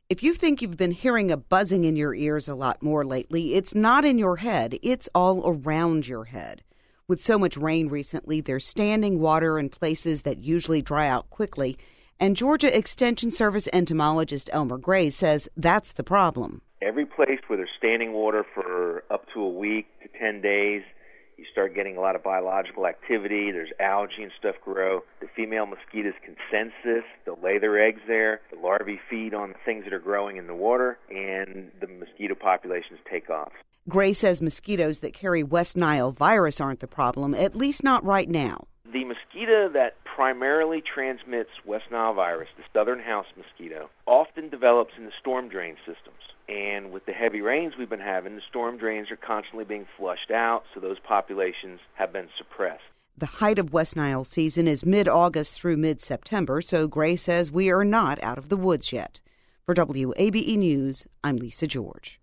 If you think you've been hearing a buzzing in your ears a lot more lately, it's not in your head. It's all around your head. With so much rain recently, there's standing water in places that usually dry out quickly. And Georgia Extension Service entomologist Elmer Gray says that's the problem. Every place where there's standing water for up to a week to 10 days, you start getting a lot of biological activity. There's algae and stuff grow. The female mosquitoes can sense this. They'll lay their eggs there. The larvae feed on the things that are growing in the water, and the mosquito populations take off. Gray says mosquitoes that carry West Nile virus aren't the problem, at least not right now. The mosquito that primarily transmits West Nile virus, the southern house mosquito, often develops in the storm drain systems. And with the heavy rains we've been having, the storm drains are constantly being flushed out, so those populations have been suppressed. The height of West Nile season is mid-August through mid-September, so Gray says we are not out of the woods yet. For WABE News, I'm Lisa George.